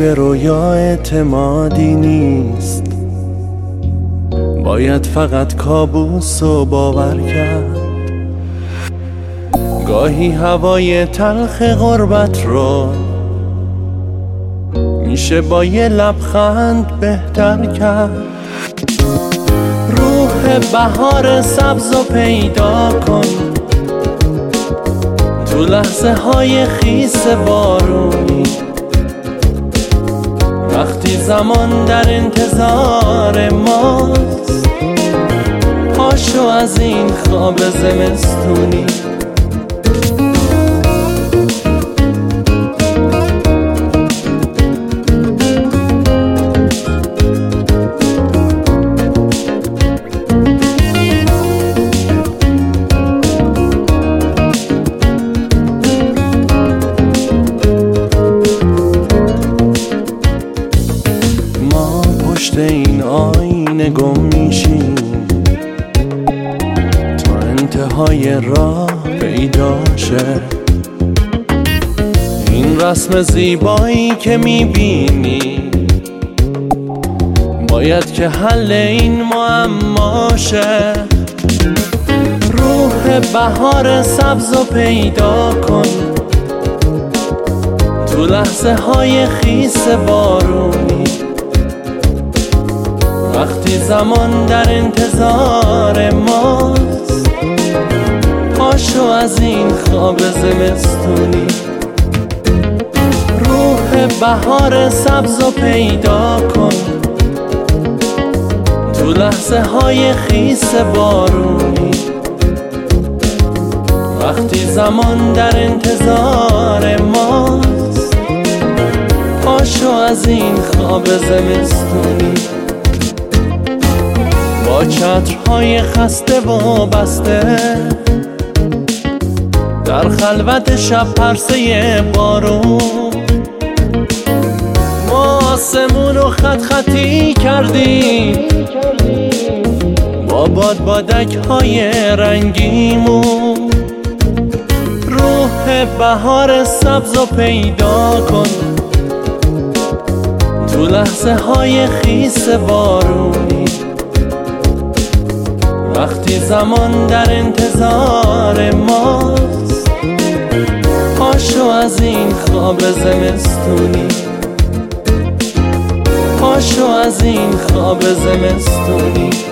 به رویا اعتمادی نیست، باید فقط کابوس رو باور کرد. گاهی هوای تلخ غربت رو میشه با یه لبخند بهتر کرد. روح بهار سبز رو پیدا کن تو لحظه های خیس بارونی، وقتی زمان در انتظار ماست. پاشو از این خواب زمستونی. این آینه گم میشیم تا انتهای راه پیدا شه. این رسم زیبایی که میبینی باید که حل این معما شه. روح بهار سبز رو پیدا کن تو لحظه های خیس بارونی، وقتی زمان در انتظار ماست. پاشو از این خواب زمستونی. روح بهار سبز رو پیدا کن تو لحظه های خیس بارونی، وقتی زمان در انتظار ماست. پاشو از این خواب زمستونی. با چترهای خسته و بسته در خلوت شب پرسه بارون، ما آسمون رو خط خطی کردیم با بادک های رنگیمون. روح بهار سبز رو پیدا کن تو لحظه های خیس بارونی، وقتی زمان در انتظار ماست. پاشو از این خواب زمستونی. پاشو از این خواب زمستونی.